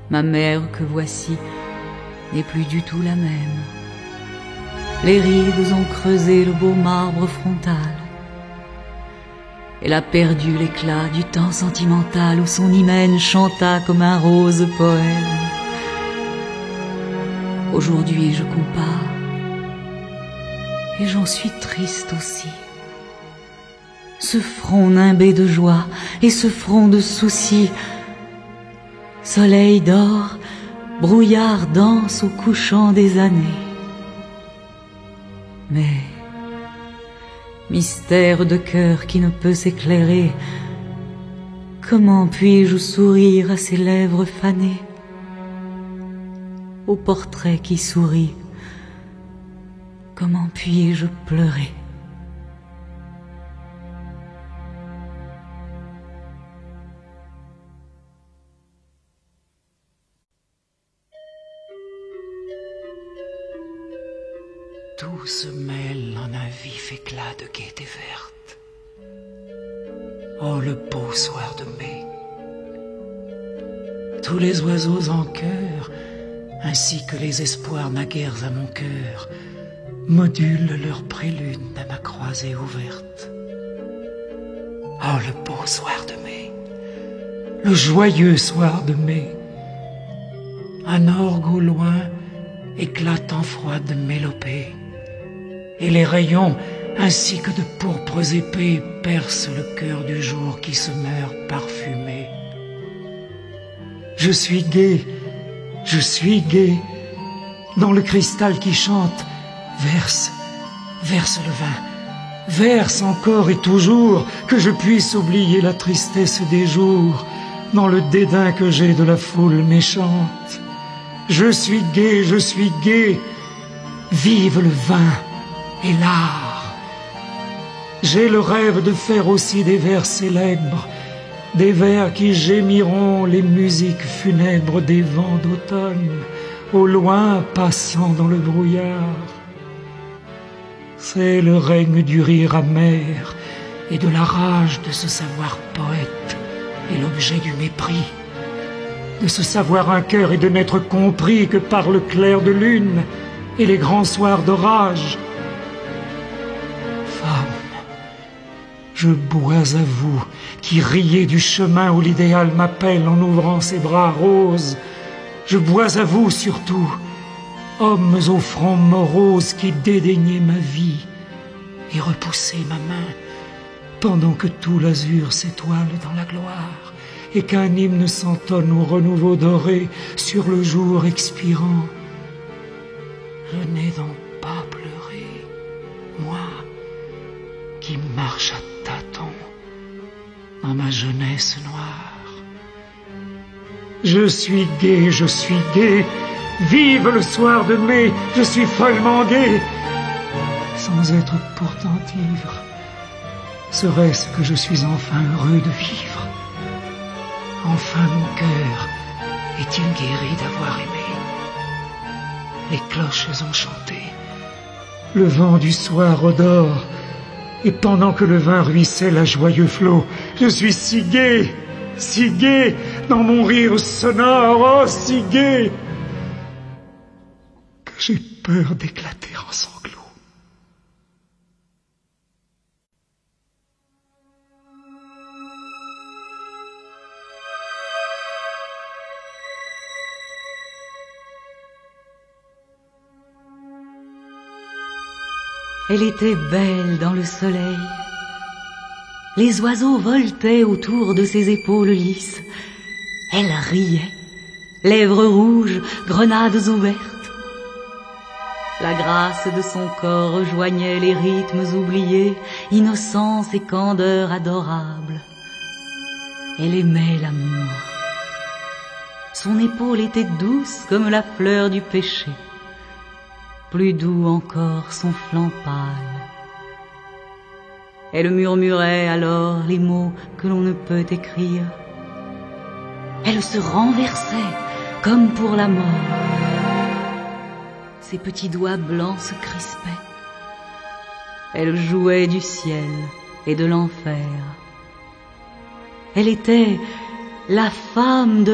Ma mère que voici n'est plus du tout la même. Les rides ont creusé le beau marbre frontal. Elle a perdu l'éclat du temps sentimental où son hymen chanta comme un rose poème. Aujourd'hui je compare, et j'en suis triste aussi. Ce front nimbé de joie et ce front de soucis. Soleil d'or, brouillard danse au couchant des années. Mais mystère de cœur qui ne peut s'éclairer, comment puis-je sourire à ces lèvres fanées, au portrait qui sourit, comment puis-je pleurer? Tout se mêle en un vif éclat de gaieté verte. Oh, le beau soir de mai! Tous les oiseaux en chœur, ainsi que les espoirs naguères à mon cœur, modulent leur prélude à ma croisée ouverte. Oh, le beau soir de mai! Le joyeux soir de mai! Un orgue au loin éclate en froide mélopée, et les rayons, ainsi que de pourpres épées, percent le cœur du jour qui se meurt parfumé. Je suis gai, dans le cristal qui chante, verse le vin, verse encore et toujours, que je puisse oublier la tristesse des jours, dans le dédain que j'ai de la foule méchante. Je suis gai, vive le vin et l'art. J'ai le rêve de faire aussi des vers célèbres, des vers qui gémiront les musiques funèbres des vents d'automne, au loin passant dans le brouillard. C'est le règne du rire amer et de la rage de se savoir poète et l'objet du mépris, de se savoir un cœur et de n'être compris que par le clair de lune et les grands soirs d'orage. Femme, je bois à vous qui riez du chemin où l'idéal m'appelle en ouvrant ses bras roses. Je bois à vous surtout, hommes au front morose qui dédaignez ma vie et repoussez ma main pendant que tout l'azur s'étoile dans la gloire et qu'un hymne s'entonne au renouveau doré sur le jour expirant. Je n'ai donc pas pleuré, moi qui marche à tâtons dans ma jeunesse noire. Je suis gai, vive le soir de mai, je suis follement gai, sans être pourtant ivre. Serait-ce que je suis enfin heureux de vivre? Enfin mon cœur est-il guéri d'avoir aimé? Les cloches ont chanté, le vent du soir odore, et pendant que le vin ruisselle à joyeux flots, je suis si gai, dans mon rire sonore, oh si gai, que j'ai peur d'éclater en sanglots. Elle était belle dans le soleil. Les oiseaux voletaient autour de ses épaules lisses. Elle riait, lèvres rouges, grenades ouvertes. La grâce de son corps rejoignait les rythmes oubliés, innocence et candeur adorable. Elle aimait l'amour. Son épaule était douce comme la fleur du péché. Plus doux encore son flanc pâle. Elle murmurait alors les mots que l'on ne peut écrire. Elle se renversait comme pour la mort. Ses petits doigts blancs se crispaient. Elle jouait du ciel et de l'enfer. Elle était la femme de